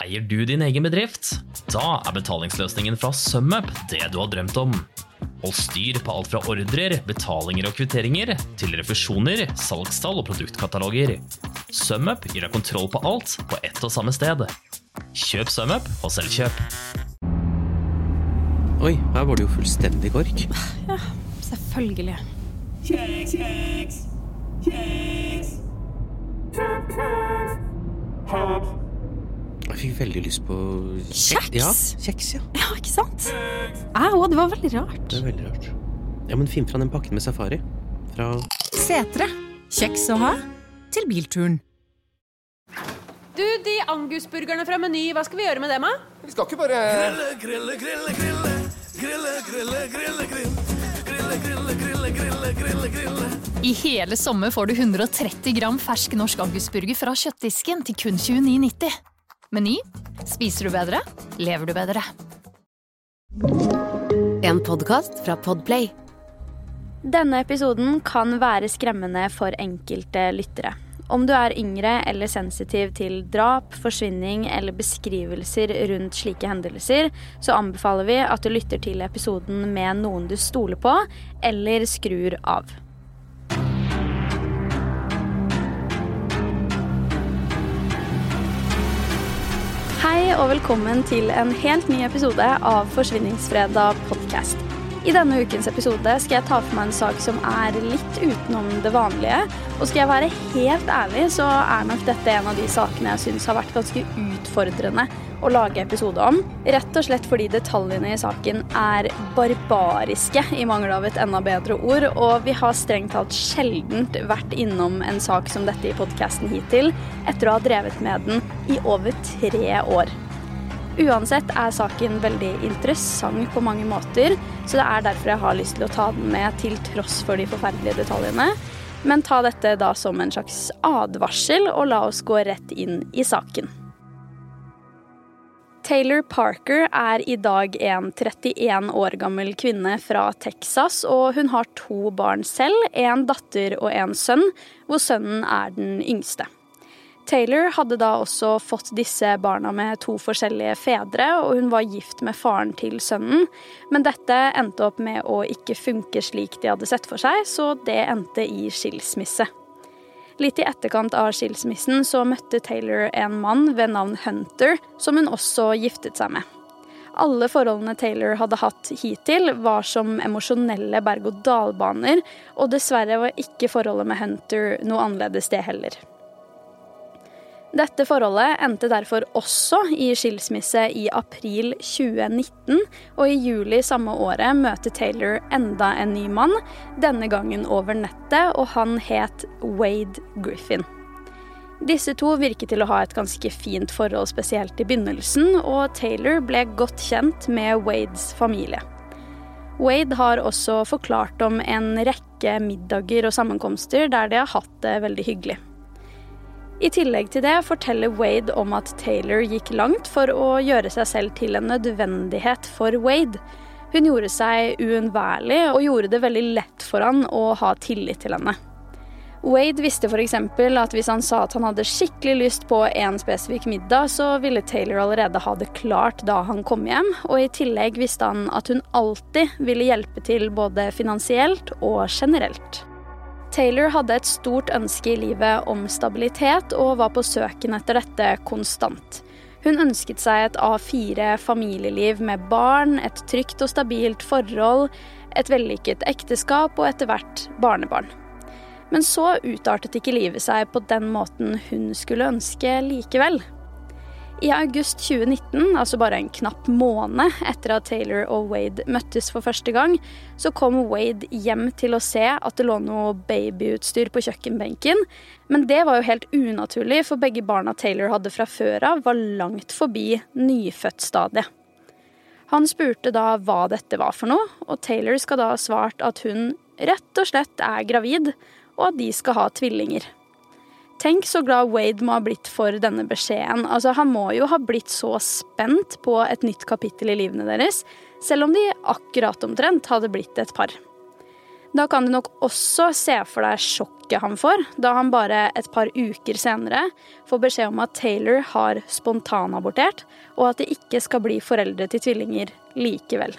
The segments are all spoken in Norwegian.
Eier du din egen bedrift? Da betalingsløsningen fra SumUp det du har drømt om. Hold styr på alt fra ordrer, betalinger og kvitteringer, til refusjoner, salgstall og produktkataloger. SumUp gir deg kontroll på alt på ett og samme sted. Kjøp SumUp og selvkjøp. Oi, her var det jo fullstendig kork. Ja, selvfølgelig. Kjeks, kjeks, kjeks. Jeg fikk veldig lyst på Kjeks? Ja, kjeks, ja. Ja, ikke sant? Det var veldig rart. Det veldig rart. Ja, men finn fra den pakken med safari. Fra Setre. Kjeks å ha til bilturen. Du, de angusburgerne fra Meny, hva skal vi gjøre med dem, da? Vi skal ikke bare... I hele sommer får du 130 gram fersk norsk angusburger fra kjøttdisken til kun 29,90. Meny. Spiser du bedre? Lever du bedre? En podcast fra Podplay. Denne episoden kan være skremmende for enkelte lyttere. Om du er yngre eller sensitiv til drap, forsvinning eller beskrivelser rundt slike hendelser, så anbefaler vi at du lytter til episoden med noen du stoler på, eller skrur av. Hei og velkommen til en helt ny episode av Forsvinningsfredag podcast. I denne ukens episode skal jeg ta for meg en sak som er litt utenom det vanlige, og skal jeg være helt ærlig så er nok dette en av de sakene jeg synes har vært ganske utfordrende å lage episode om, rett og slett fordi detaljene i saken er barbariske i mangel av et enda bedre ord, og vi har strengt talt sjeldent vært innom en sak som dette i podcasten hittil, etter å ha drevet med den i over 3 år. Uansett er saken veldig interessant på mange måter, så det er derfor jeg har lyst til å ta den med til tross for de forferdelige detaljene. Men ta dette da som en slags advarsel, og la oss gå rett inn i saken. Taylor Parker er i dag en 31 år gammel kvinne fra Texas, og hun har 2 barn selv, en datter og en sønn, hvor sønnen er den yngste. Taylor hadde da også fått disse barna med 2 forskjellige fedre, og hun var gift med faren til sønnen, men dette endte opp med å ikke funke slik de hadde sett for seg, så det endte i skilsmisse. Litt i etterkant av skilsmissen så møtte Taylor en mann ved navn Hunter, som hun også giftet seg med. Alle forholdene Taylor hadde hatt hittil var som emosjonelle berg-og-dalbaner, og dessverre var ikke forholdet med Hunter noe annerledes det heller. Dette forholdet endte derfor også i skilsmisse i april 2019, og i juli samme året møter Taylor enda en ny mann, denne gangen over nettet, og han het Wade Griffin. Disse 2 virket til å ha et ganske fint forhold spesielt i begynnelsen, og Taylor ble godt kjent med Wades familie. Wade har også forklart om en rekke middager og sammenkomster der de har hatt det veldig hyggelig. I tillegg til det forteller Wade om at Taylor gikk langt for å gjøre seg selv til en nødvendighet for Wade. Hun gjorde seg uunnværlig og gjorde det veldig lett for han å ha tillit til henne. Wade visste for eksempel at hvis han sa at han hadde skikkelig lyst på en spesifikk middag, så ville Taylor allerede ha det klart da han kom hjem, og i tillegg visste han at hun alltid ville hjelpe til både finansielt og generelt. Taylor hadde et stort ønske i livet om stabilitet og var på søken etter dette konstant. Hun ønsket seg et A4 familieliv med barn, et trygt og stabilt forhold, et vellykket ekteskap og etter hvert barnebarn. Men så utartet ikke livet seg på den måten hun skulle ønske likevel. I august 2019, altså bare en knapp måned etter at Taylor og Wade møttes for første gang, så kom Wade hjem til å se at det lå noe babyutstyr på kjøkkenbenken, men det var jo helt unaturlig, for begge barna Taylor hadde fra før av var langt forbi nyfødtstadiet. Han spurte da hva dette var for noe, og Taylor skal da ha svart at hun rett og slett er gravid, og at de skal ha tvillinger. Tenk så glad Wade må ha blitt for denne beskjeden. Altså, han må jo ha blitt så spent på et nytt kapittel i livene deres, selv om de akkurat omtrent hadde blitt et par. Da kan du nok også se for deg sjokket han får, da han bare et par uker senere får beskjed om at Taylor har spontanabortert, og at de ikke skal bli foreldre til tvillinger likevel.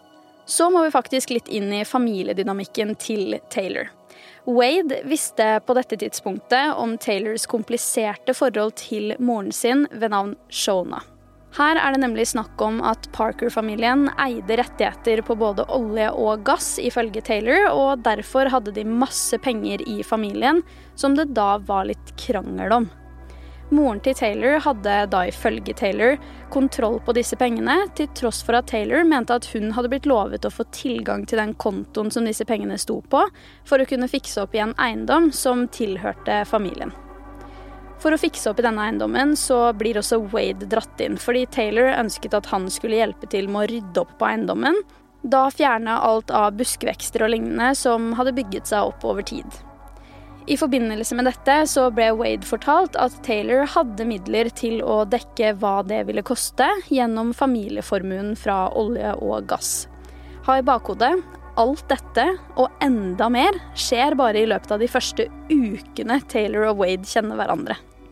Så må vi faktisk litt inn i familiedynamikken til Taylor. Wade visste på dette tidspunktet om Taylors kompliserte forhold til moren sin ved navn Shona. Her det nemlig snakk om at Parker-familien eide rettigheter på både olje og gass ifølge Taylor, og derfor hadde de masse penger i familien, som det da var litt krangel om. Moren til Taylor hadde da ifølge Taylor kontroll på disse pengene, til tross for at Taylor mente at hun hadde blitt lovet å få tilgang til den kontoen som disse pengene sto på, for å kunne fikse opp i en eiendom som tilhørte familien. For å fikse opp i denne eiendommen så blir også Wade dratt inn, fordi Taylor ønsket at han skulle hjelpe til med å rydde opp på eiendommen, da fjerne alt av buskvekster og lignende som hadde bygget seg opp over tid. I forbindelse med dette så ble Wade fortalt at Taylor hadde midler til å dekke hva det ville koste gjennom familieformuen fra olje og gass. Ha i bakhodet, alt dette og enda mer skjer bare i løpet av de første ukene Taylor og Wade kjenner hverandre.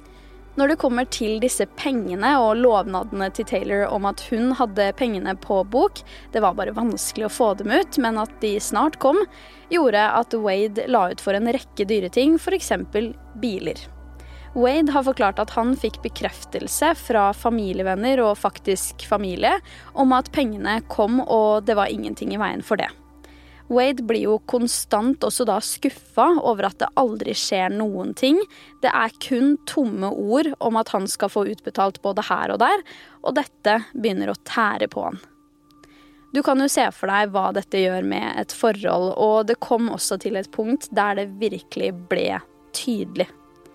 Når det kommer til disse pengene og lovnadene til Taylor om at hun hadde pengene på bok, det var bare vanskelig å få dem ut, men at de snart kom, gjorde at Wade la ut for en rekke dyre ting, for eksempel biler. Wade har forklart at han fikk bekreftelse fra familievenner og faktisk familie om at pengene kom, og det var ingenting i veien for det. Wade blir jo konstant også da skuffet over at det aldri skjer noen ting. Det kun tomme ord om at han skal få utbetalt både her og der, og dette begynner å tære på han. Du kan jo se for deg hva dette gjør med et forhold, og det kom også til et punkt der det virkelig ble tydelig.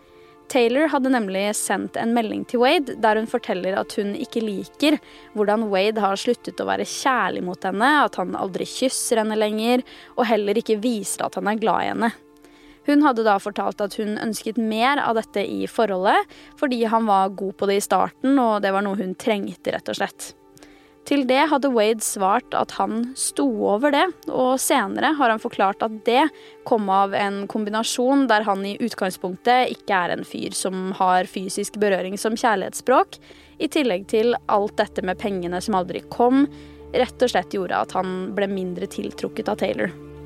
Taylor hadde nemlig sendt en melding til Wade der hun forteller at hun ikke liker hvordan Wade har sluttet å være kjærlig mot henne, at han aldri kysser henne lenger, og heller ikke viser at han glad i henne. Hun hadde da fortalt at hun ønsket mer av dette i forholdet, fordi han var god på det i starten, og det var noe hun trengte rett og slett. Til det hadde Wade svart at han sto over det, og senere har han forklart at det kom av en kombinasjon der han i utgangspunktet ikke en fyr som har fysisk berøring som kjærlighetsspråk, i tillegg til alt dette med pengene som aldri kom, rett og slett gjorde at han ble mindre tiltrukket av Taylor.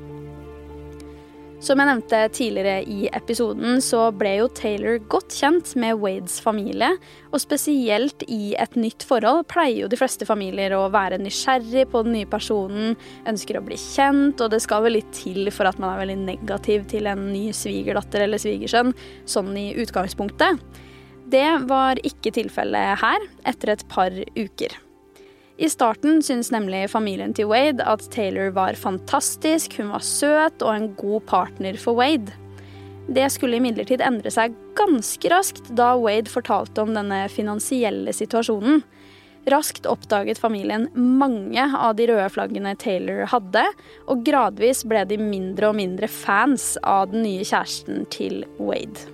Som jeg nevnte tidligere i episoden, så ble jo Taylor godt kjent med Wades familie, og spesielt i et nytt forhold pleier jo de fleste familier å være nysgjerrig på den nye personen, ønsker å bli kjent, og det skal vel litt til for at man veldig negativ til en ny svigerdatter eller svigersønn, sånn i utgangspunktet. Det var ikke tilfellet her, etter et par uker. I starten synes nemlig familien til Wade at Taylor var fantastisk, hun var søt og en god partner for Wade. Det skulle imidlertid endre seg ganske raskt da Wade fortalte om denne finansielle situasjonen. Raskt oppdaget familien mange av de røde flaggene Taylor hadde, og gradvis ble de mindre og mindre fans av den nye kjæresten til Wade.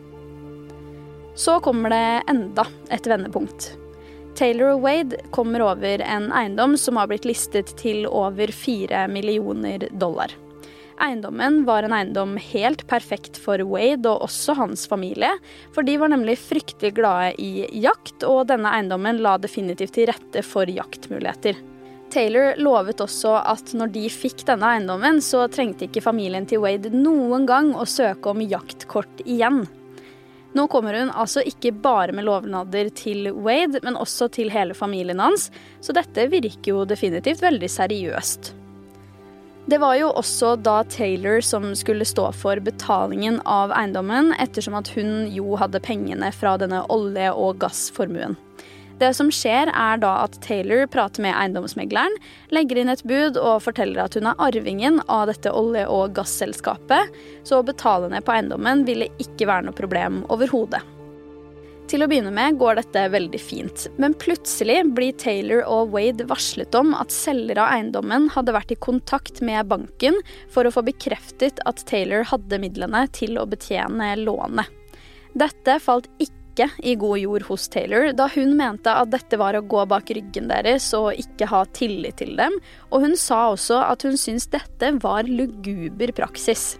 Så kommer det enda et vendepunkt. Taylor og Wade kommer over en eiendom som har blitt listet til over $4 millioner. Eiendommen var en eiendom helt perfekt for Wade og også hans familie, for de var nemlig fryktelig glade i jakt, og denne eiendommen la definitivt til rette for jaktmuligheter. Taylor lovet også at når de fikk denne eiendommen, så trengte ikke familien til Wade noen gang å søke om jaktkort igjen. Nå kommer hun altså ikke bare med lovnader til Wade, men også til hele familien hans, så dette virker jo definitivt veldig seriøst. Det var jo også da Taylor som skulle stå for betalingen av eiendommen, ettersom at hun jo hadde pengene fra denne olje- og gassformuen. Det som skjer da at Taylor prater med eiendomsmegleren, legger inn et bud og forteller at hun arvingen av dette olje- og gasselskapet, så å betale ned på eiendommen ville ikke være noe problem overhodet. Til å begynne med går dette veldig fint, men plutselig blir Taylor og Wade varslet om at selger av eiendommen hadde vært i kontakt med banken for å få bekreftet at Taylor hadde midlene til å betjene lånet. Dette falt ikke ikke i god jord hos Taylor, da hun mente at dette var å gå bak ryggen deres og ikke ha tillit til dem, og hun sa også at hun syntes dette var luguber praksis.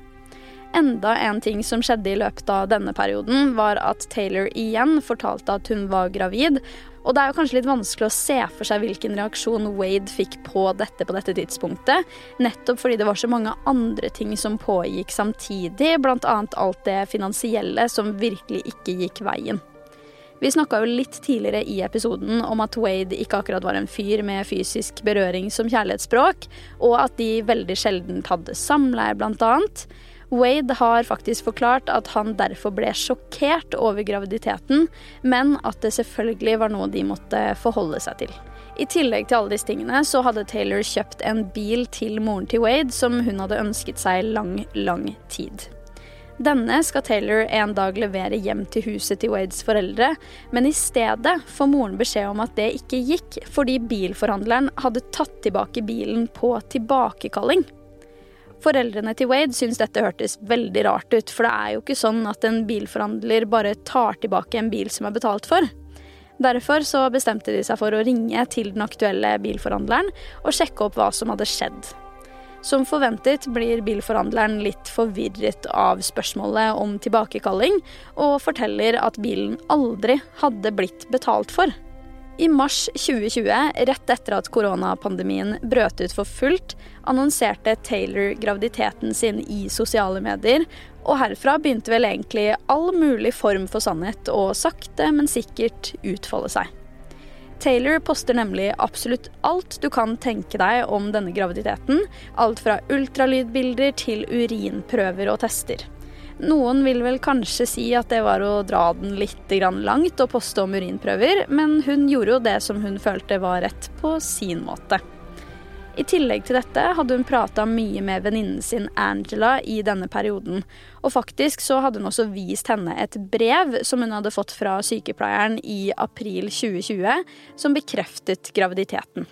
Enda en ting som skjedde i løpet av denne perioden var at Taylor igjen fortalte at hun var gravid, og det er jo kanskje litt vanskelig å se for seg hvilken reaksjon Wade fikk på dette tidspunktet, nettopp fordi det var så mange andre ting som pågikk samtidig, blant annet alt det finansielle som virkelig ikke gikk veien. Vi snakket jo litt tidligere i episoden om at Wade ikke akkurat var en fyr med fysisk berøring som kjærlighetsspråk, og at de veldig sjelden hadde samleie blant annet. Wade har faktisk forklart at han derfor ble sjokkert over graviditeten, men at det selvfølgelig var noe de måtte forholde seg til. I tillegg til alle disse tingene så hadde Taylor kjøpt en bil til moren til Wade som hun hadde ønsket seg lang tid. Denne skal Taylor en dag levere hjem til huset til Wades foreldre, men i stedet får moren beskjed om at det ikke gikk, fordi bilforhandleren hadde tatt tilbake bilen på tilbakekalling. Foreldrene til Wade synes dette hørtes veldig rart ut, for det er jo ikke sånn at en bilforhandler bare tar tilbake en bil som er betalt for. Derfor så bestemte de seg for å ringe til den aktuelle bilforhandleren og sjekke opp hva som hadde skjedd. Som forventet blir bilforhandleren litt forvirret av spørsmålet om tilbakekalling, og forteller at bilen aldri hadde blitt betalt for. I mars 2020, rett etter at koronapandemien brøt ut for fullt, annonserte Taylor graviditeten sin i sosiale medier, og herfra begynte vel egentlig all mulig form for sannhet å sakte, men sikkert utfolde seg. Taylor poster nemlig absolutt alt du kan tenke deg om denne graviditeten, alt fra ultralydbilder til urinprøver og tester. Noen vil vel kanskje si at det var å dra den litt langt og poste om urinprøver, men hun gjorde jo det som hun følte var rett på sin måte. I tillegg til dette hadde hun pratet mye med venninnen sin Angela i denne perioden, og faktisk så hadde hun også vist henne et brev som hun hadde fått fra sykepleieren i april 2020, som bekreftet graviditeten.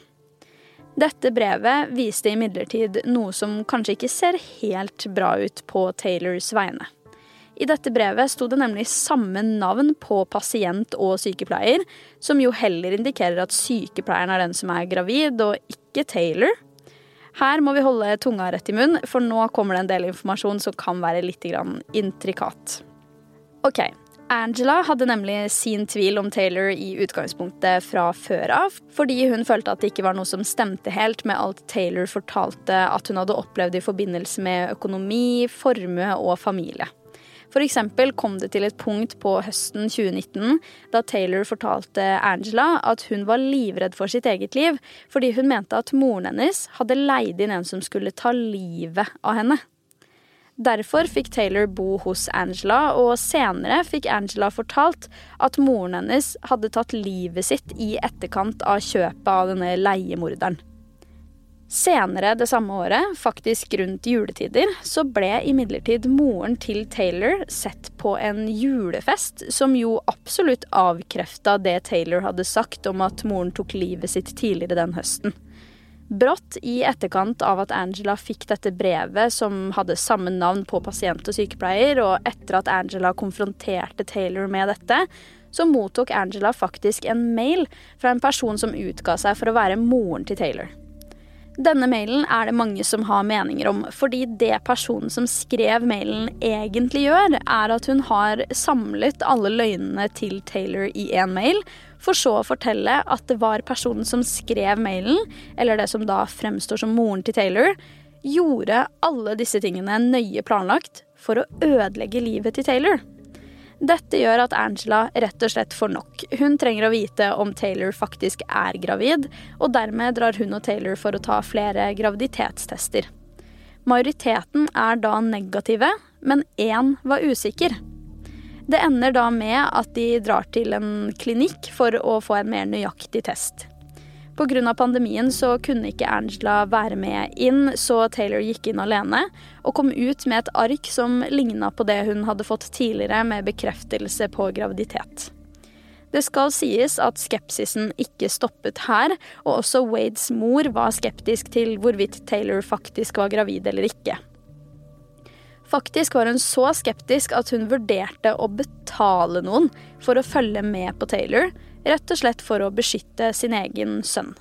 Dette brevet viste imidlertid noe som kanskje ikke ser helt bra ut på Taylors vegne. I dette brevet sto det nemlig samme navn på pasient og sykepleier, som jo heller indikerer at sykepleieren er den som er gravid, og ikke Taylor. Her må vi holde tunga rett i munn, for nå kommer det en del informasjon som kan være litt intrikat. Ok, Angela hadde nemlig sin tvil om Taylor i utgangspunktet fra før av, fordi hun følte at det ikke var noe som stemte helt med alt Taylor fortalte at hun hadde opplevd i forbindelse med økonomi, formue og familie. For eksempel kom det til et punkt på høsten 2019 da Taylor fortalte Angela at hun var livredd for sitt eget liv, fordi hun mente at moren hennes hadde leid inn en som skulle ta livet av henne. Derfor fikk Taylor bo hos Angela, og senere fikk Angela fortalt at moren hennes hadde tatt livet sitt i etterkant av kjøpet av denne leiemorderen. Senere det samme året, faktisk rundt juletider, så ble imidlertid moren til Taylor sett på en julefest, som jo absolutt avkreftet det Taylor hadde sagt om at moren tok livet sitt tidligere den høsten. Brått i etterkant av at Angela fikk dette brevet som hadde samme navn på pasient og sykepleier, og etter at Angela konfronterte Taylor med dette, så mottok Angela faktisk en mail fra en person som utga seg for å være moren til Taylor. Denne mailen er det mange som har meninger om, fordi det personen som skrev mailen egentlig gjør, er at hun har samlet alle løgnene til Taylor i en mail, for så å fortelle at det var personen som skrev mailen, eller det som da fremstår som moren til Taylor, gjorde alle disse tingene nøye planlagt for å ødelegge livet til Taylor. Dette gjør at Angela rett og slett får nok. Hun trenger å vite om Taylor faktisk er gravid, og dermed drar hun og Taylor for å ta flere graviditetstester. Majoriteten er da negative, men én var usikker. Det ender da med at de drar til en klinikk for å få en mer nøyaktig test. På grunn av pandemien så kunne ikke Angela være med inn, så Taylor gikk inn alene og kom ut med et ark som lignet på det hun hadde fått tidligere med bekreftelse på graviditet. Det skal sies at skepsisen ikke stoppet her, og også Wades mor var skeptisk til hvorvidt Taylor faktisk var gravid eller ikke. Faktisk var hun så skeptisk at hun vurderte å betale noen for å følge med på Taylor, rett og slett for å beskytte sin egen sønn.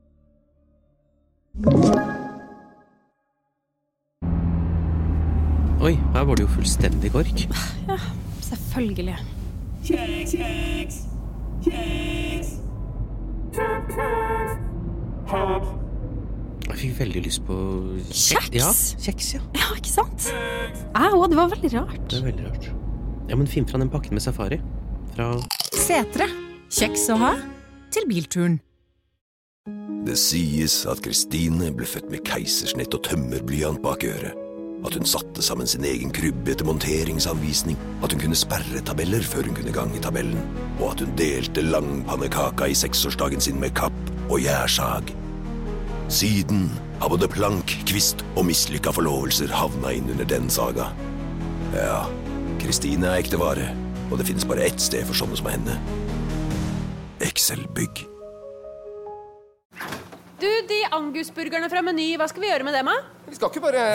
Oi, her var det jo fullstendig kork. Ja, selvfølgelig. Kjeks, kjeks, kjeks. Jeg fikk veldig lyst på Kjeks? Ja, kjeks, ja. Ja, ikke sant? Det var veldig rart. Det veldig rart. Ja, men finn fra den pakken med safari. Fra Setre. Kjeks å ha til bilturen. Det sies at Kristine ble født med keisersnitt og tømmerblyant bak øret. At hun satte sammen sin egen krybbe etter monteringsanvisning. At hun kunne sperre tabeller før hun kunne gange tabellen. Og at hun delte langpannekaka i 6-årsdagen sin med kapp og gjærsag. Siden har både plank, kvist og mislykka forlovelser havna inn under den saga. Ja, Kristine ekte vare, og det finnes bare ett sted for sånne som henne. Excel-bygg. Du, de angusburgerne fra Meny, hva skal vi gjøre med dem, da? Vi skal ikke bare...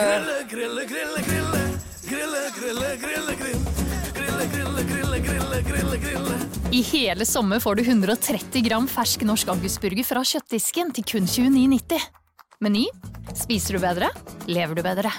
I hele sommer får du 130 gram fersk norsk angusburger fra kjøttdisken til kun 29,90. Meny. Spiser du bedre? Lever du bedre?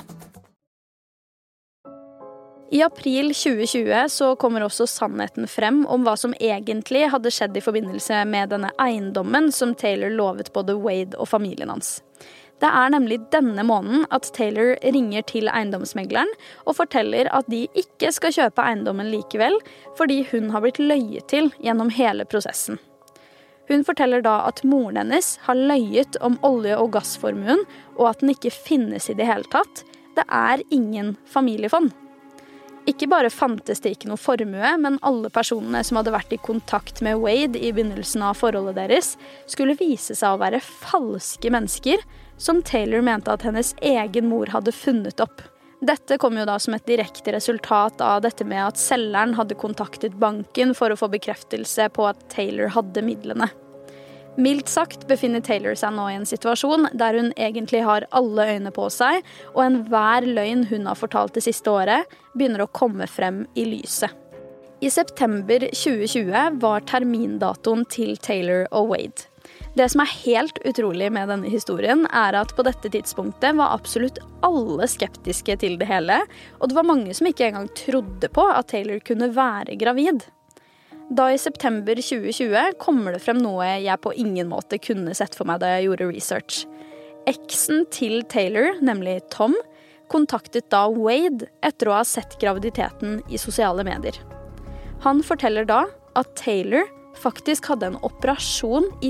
I april 2020 så kommer også sannheten frem om hva som egentlig hadde skjedd i forbindelse med denne eiendommen som Taylor lovet både Wade og familien hans. Det nemlig denne måneden at Taylor ringer til eiendomsmegleren og forteller at de ikke skal kjøpe eiendommen likevel, fordi hun har blitt løyet til gjennom hele prosessen. Hun forteller da at moren hennes har løyet om olje- og gassformuen, og at den ikke finnes i det hele tatt. Det ingen familiefond. Ikke bare fantes det ikke noe formue, men alle personene som hadde vært i kontakt med Wade i begynnelsen av forholdet deres, skulle vise seg å være falske mennesker, som Taylor mente at hennes egen mor hadde funnet opp. Dette kom jo da som et direkte resultat av dette med at selgeren hadde kontaktet banken for å få bekreftelse på at Taylor hadde midlene. Mildt sagt befinner Taylor seg nå i en situasjon der hun egentlig har alle øyne på seg, og enhver løgn hun har fortalt det siste året begynner å komme frem i lyset. I september 2020 var termindatoen til Taylor og Wade. Det som helt utrolig med denne historien at på dette tidspunktet var absolutt alle skeptiske til det hele, og det var mange som ikke engang trodde på at Taylor kunne være gravid. Da i september 2020 kommer det frem noe jeg på ingen måte kunne sett for meg da jeg gjorde research. Eksen til Taylor, nemlig Tom, kontaktet da Wade etter å ha sett graviditeten i sosiale medier. Han forteller da at Taylor faktisk hadde en operasjon i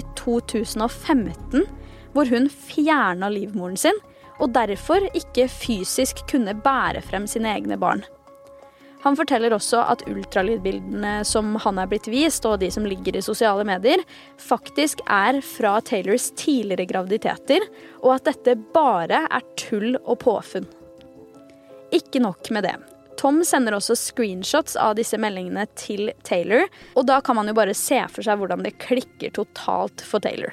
2015 hvor hun fjernet livmoren sin og derfor ikke fysisk kunne bære frem sine egne barn. Han forteller også at ultralydbildene som han blitt vist og de som ligger i sosiale medier faktisk fra Taylors tidligere graviditeter og at dette bare tull og påfunn. Ikke nok med det. Tom sender også screenshots av disse meldingene til Taylor, og da kan man jo bare se for seg hvordan det klikker totalt for Taylor.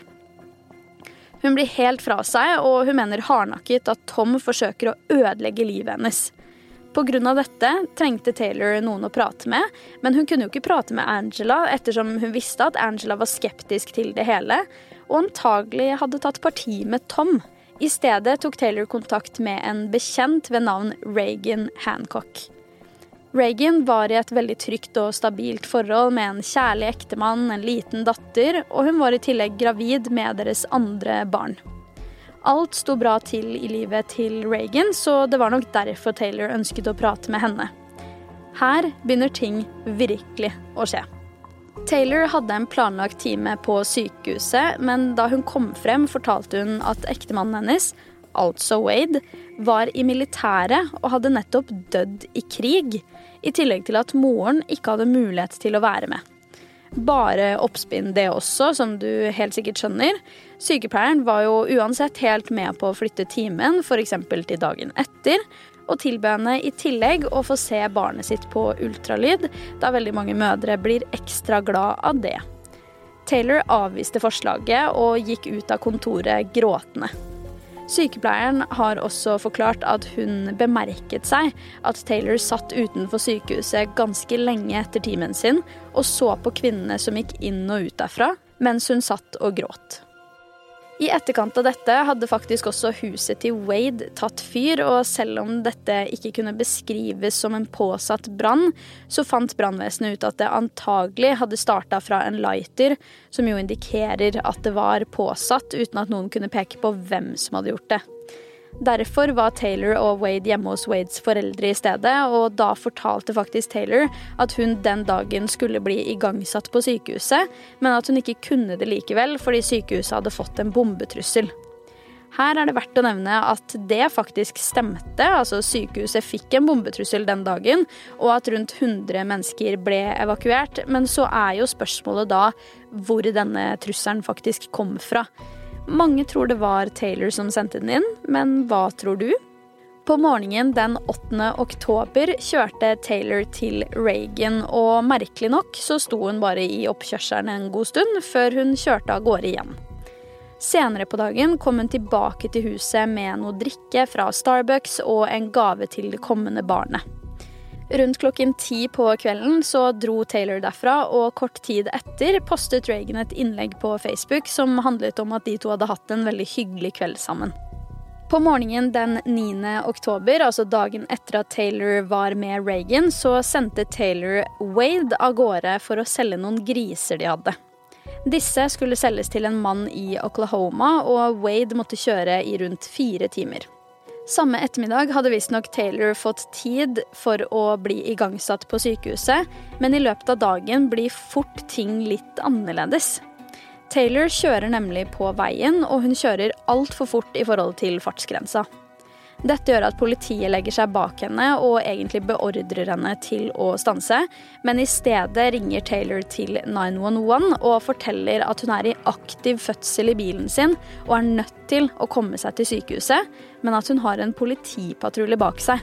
Hun blir helt fra seg, og hun mener hardnakket at Tom forsøker å ødelegge livet hennes. På grunn av dette trengte Taylor noen å prate med, men hun kunne jo ikke prate med Angela, ettersom hun visste at Angela var skeptisk til det hele, og antagelig hadde tatt parti med Tom. I stedet tok Taylor kontakt med en bekjent ved navn Reagan Hancock. Reagan var i et veldig trygt og stabilt forhold med en kjærlig ektemann, en liten datter, og hun var i tillegg gravid med deres andre barn. Alt sto bra til i livet til Reagan, så det var nok derfor Taylor ønsket å prate med henne. Her begynner ting virkelig å skje. Taylor hadde en planlagt time på sykehuset, men da hun kom frem fortalte hun at ektemannen hennes, altså Wade, var i militæret og hadde nettopp dødd i krig, i tillegg til at moren ikke hadde mulighet til å være med. Bare oppspinn det også, som du helt sikkert skjønner. Sykepleieren var jo uansett helt med på å flytte timen, for eksempel til dagen etter, og tilbød henne i tillegg å få se barnet sitt på ultralyd, da veldig mange mødre blir ekstra glad av det. Taylor avviste forslaget og gikk ut av kontoret gråtende. Sykepleieren har også forklart at hun bemerket seg at Taylor satt utenfor sykehuset ganske lenge etter timen sin og så på kvinnene som gikk inn og ut derfra, mens hun satt og gråt. I etterkant av dette hadde faktisk også huset til Wade tatt fyr, og selv om dette ikke kunne beskrives som en påsatt brann, så fant brannvesenet ut at det antagelig hadde startet fra en lighter, som jo indikerer at det var påsatt, uten at noen kunne peke på hvem som hadde gjort det. Derfor var Taylor og Wade hjemme hos Wades foreldre i stedet, og da fortalte faktisk Taylor at hun den dagen skulle bli igangsatt på sykehuset, men at hun ikke kunne det likevel fordi sykehuset hadde fått en bombetrussel. Her det verdt å nevne at det faktisk stemte, altså sykehuset fikk en bombetrussel den dagen, og at rundt 100 mennesker ble evakuert, men så jo spørsmålet da hvor denne trusselen faktisk kom fra. Mange tror det var Taylor som sendte den inn, men hva tror du? På morgenen den 8. oktober kjørte Taylor til Reagan, og merkelig nok så sto hun bare i oppkjørselen en god stund før hun kjørte av gårde igjen. Senere på dagen kom hun tilbake til huset med noe drikke fra Starbucks og en gave til det kommende barnet. Rundt klokken 10 på kvelden så dro Taylor derfra, og kort tid etter postet Reagan et innlegg på Facebook som handlet om at de to hadde hatt en veldig hyggelig kveld sammen. På morgenen den 9. oktober, altså dagen etter at Taylor var med Reagan, så sendte Taylor Wade av gårde for å selge noen griser de hadde. Disse skulle selges til en mann i Oklahoma, og Wade måtte kjøre i rundt 4 timer. Samme ettermiddag hadde visstnok Taylor fått tid for å bli igangsatt på sykehuset, men i løpet av dagen blir fort ting litt annerledes. Taylor kjører nemlig på veien, og hun kjører alt for fort i forhold til fartsgrensa. Dette gjør at politiet legger seg bak henne og egentlig beordrer henne til å stanse, men i stedet ringer Taylor til 911 og forteller at hun i aktiv fødsel i bilen sin og nødt til å komme seg til sykehuset, men at hun har en politipatrulje bak seg.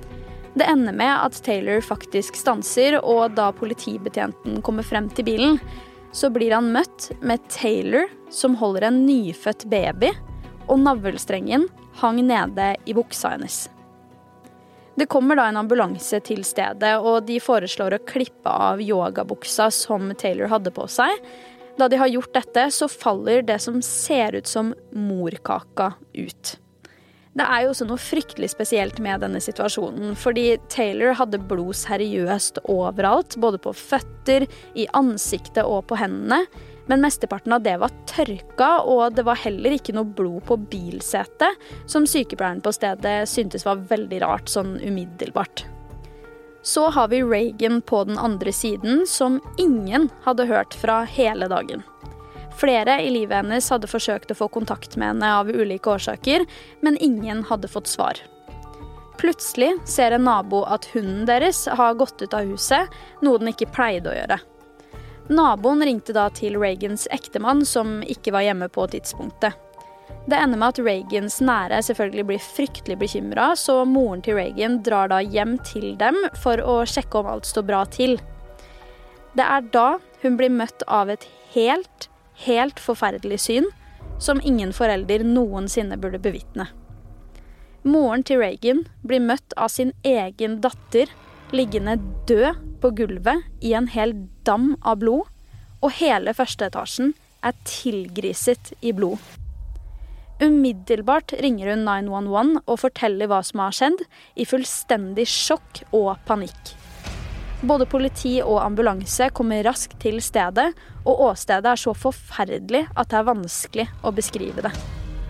Det ender med at Taylor faktisk stanser, og da politibetjenten kommer frem til bilen, så blir han møtt med Taylor som holder en nyfødt baby, og navlestrengen hang nede i buksa hennes. Det kommer da en ambulanse til stedet, og de foreslår å klippe av yogabuksa som Taylor hadde på seg. Da de har gjort dette, så faller det som ser ut som morkaka ut. Det jo også noe fryktelig spesielt med denne situasjonen, fordi Taylor hadde blod seriøst overalt, både på føtter, i ansiktet og på hendene, men mesteparten av det var tørka, og det var heller ikke noe blod på bilsetet, som sykepleieren på stedet syntes var veldig rart, sånn umiddelbart. Så har vi Reagan på den andre siden, som ingen hadde hørt fra hele dagen. Flere i livet hennes hadde forsøkt å få kontakt med henne av ulike årsaker, men ingen hadde fått svar. Plutselig ser en nabo at hunden deres har gått ut av huset, noe den ikke pleide å gjøre. Naboen ringte da til Reagans ektemann, som ikke var hjemme på tidspunktet. Det ender med at Reagans nære selvfølgelig blir fryktelig bekymret, så moren til Reagan drar da hjem til dem for å sjekke om alt står bra til. Det da hun blir møtt av et helt forferdelig syn, som ingen forelder noensinne burde bevitne. Moren til Reagan blir møtt av sin egen datter, liggende død på gulvet i en hel dam av blod, og hele første etasjen tilgriset i blod. Umiddelbart ringer hun 911 og forteller hva som har skjedd, i fullstendig sjokk og panikk. Både politi og ambulanse kommer raskt til stedet, og åstedet så forferdelig at det vanskelig å beskrive det.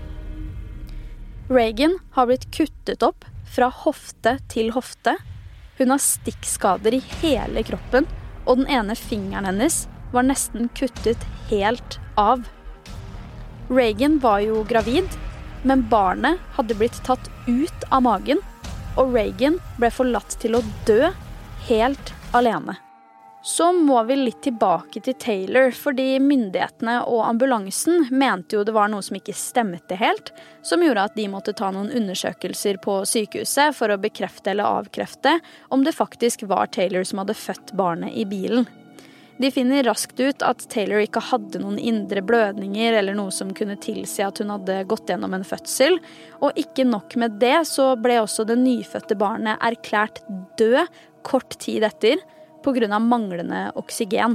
Reagan har blitt kuttet opp fra hofte til hofte. Hun har stikkskader i hele kroppen, og den ene fingeren hennes var nesten kuttet helt av. Reagan var jo gravid, men barnet hadde blitt tatt ut av magen, og Reagan ble forlatt til å dø helt alene. Så må vi litt tilbake til Taylor, fordi myndighetene og ambulansen mente jo det var noe som ikke stemte helt, som gjorde at de måtte ta noen undersøkelser på sykehuset for å bekrefte eller avkrefte om det faktisk var Taylor som hadde født barnet i bilen. De finner raskt ut at Taylor ikke hadde noen indre blødninger eller noe som kunne tilsi at hun hadde gått gjennom en fødsel. Og ikke nok med det, så ble også det nyfødte barnet erklært død kort tid etter på grunn av manglende oksygen.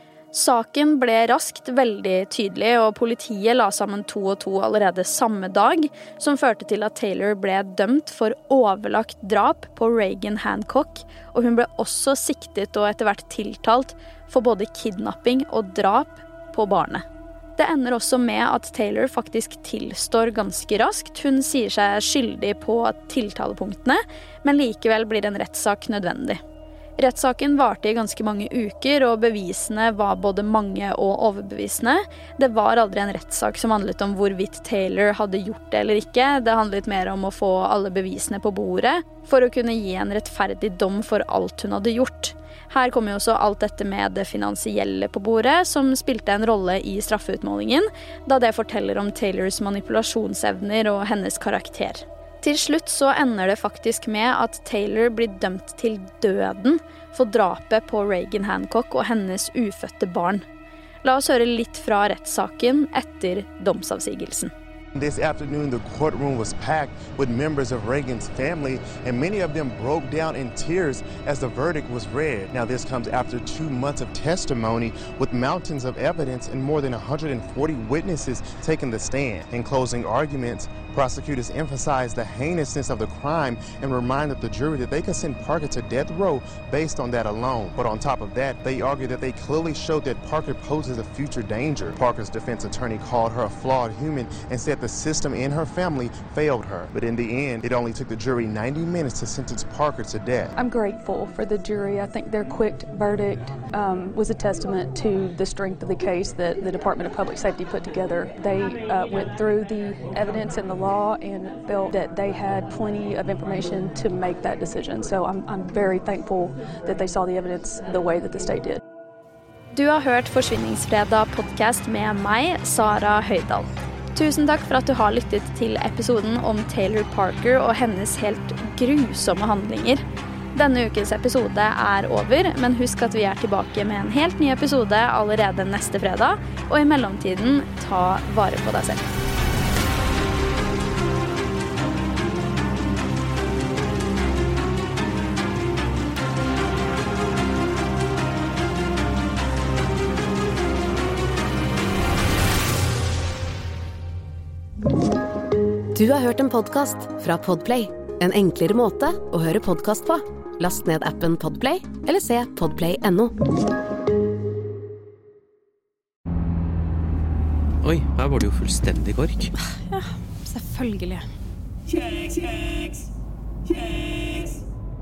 Saken ble raskt veldig tydelig, og politiet la sammen 2 og 2 allerede samme dag, som førte til at Taylor ble dømt for overlagt drap på Reagan Hancock, og hun ble også siktet og etter hvert tiltalt for både kidnapping og drap på barnet. Det ender også med at Taylor faktisk tilstår ganske raskt. Hun sier seg skyldig på tiltalepunktene, men likevel blir en rettssak nødvendig. Rettssaken varte i ganske mange uker, og bevisene var både mange og overbevisende. Det var aldri en rettssak som handlet om hvorvidt Taylor hadde gjort det eller ikke. Det handlet mer om å få alle bevisene på bordet, for å kunne gi en rettferdig dom for alt hun hadde gjort. Her kommer jo også alt dette med det finansielle på bordet, som spilte en rolle i straffeutmålingen, da det forteller om Taylors manipulasjonsevner og hennes karakter. Til slutt så ender det faktisk med at Taylor blir dømt til døden for drapet på Reagan Hancock og hennes ufødte barn. La oss høre litt fra rettssaken etter domsavsigelsen. This afternoon, the courtroom was packed with members of Reagan's family, and many of them broke down in tears as the verdict was read. Now, this comes after 2 months of testimony with mountains of evidence and more than 140 witnesses taking the stand. In closing arguments, prosecutors emphasized the heinousness of the crime and reminded the jury that they could send Parker to death row based on that alone. But on top of that, they argued that they clearly showed that Parker poses a future danger. Parker's defense attorney called her a flawed human and said the system in her family failed her. But in the end, it only took the jury 90 minutes to sentence Parker to death. I'm grateful for the jury. I think their quick verdict was a testament to the strength of the case that the Department of Public Safety put together. They went through the evidence and the law and felt that they had plenty of information to make that decision. So I'm very thankful that they saw the evidence the way that the state did. Du har hørt Forsvinningsfredag podcast med meg, Sara Høydal. Tusen takk for at du har lyttet til episoden om Taylor Parker og hennes helt grusomme handlinger. Denne ukens episode er over, men husk at vi er tilbake med en helt ny episode allerede neste fredag, og i mellomtiden, ta vare på deg selv. Du har hørt en podcast fra Podplay. En enklere måte å høre podcast på. Last ned appen Podplay, eller se podplay.no. Oi, her var det jo fullstendig kork. Ja, selvfølgelig. Kjeks, kjeks, kjeks.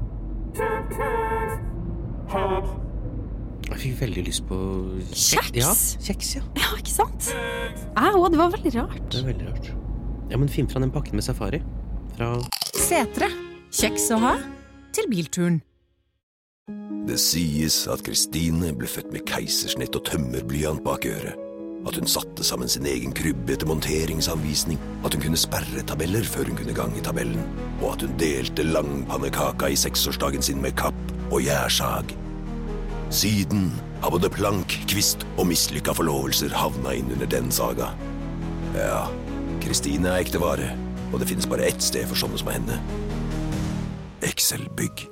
Jeg fikk veldig lyst på Kjeks? Ja, kjeks, ja. Ja, ikke sant? Ja, det var veldig rart. Det er veldig rart. Ja, men finn fra den pakken med safari. Fra Setre. Kjeks å ha til bilturen. Det sies at Kristine ble født med keisersnitt og tømmerblyant bak øret. At hun satte sammen sin egen krybbe etter monteringsanvisning. At hun kunne sperre tabeller før hun kunne gange tabellen. Og at hun delte langpannekaka i 6-årsdagen sin med kapp og gjærsag. Siden har både plank, kvist og mislykka forlovelser havna inn under den saga. Ja, Kristine er ekte vare, og det finnes bare ett sted for sånne som henne. Excel-bygg.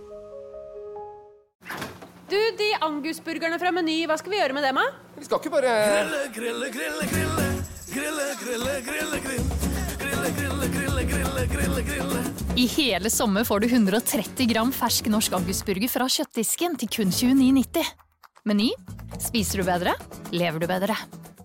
Du, de angusburgerne fra Meny, hva skal vi gjøre med dem, da? Vi skal ikke bare... I hele sommer får du 130 gram fersk norsk angusburger fra kjøttdisken til kun 29,90. Meny, spiser du bedre, lever du bedre.